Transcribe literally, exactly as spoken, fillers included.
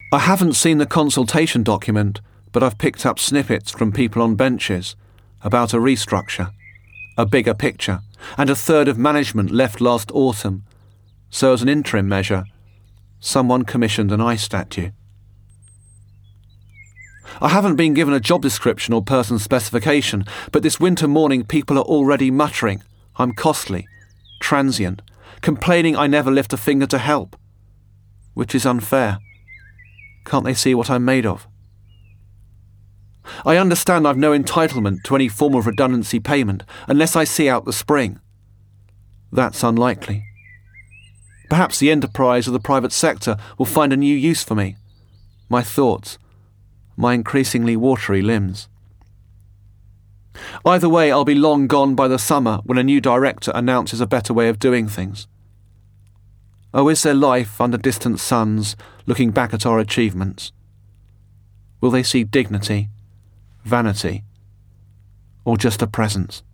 I haven't seen the consultation document, but I've picked up snippets from people on benches about a restructure, a bigger picture, and a third of management left last autumn, so as an interim measure, someone commissioned an ice statue. I haven't been given a job description or person specification, but this winter morning people are already muttering, I'm costly, transient, complaining I never lift a finger to help. Which is unfair. Can't they see what I'm made of? I understand I've no entitlement to any form of redundancy payment unless I see out the spring. That's unlikely. Perhaps the enterprise or the private sector will find a new use for me. My thoughts, my increasingly watery limbs. Either way, I'll be long gone by the summer when a new director announces a better way of doing things. Oh, is there life under distant suns looking back at our achievements? Will they see dignity, vanity, or just a presence?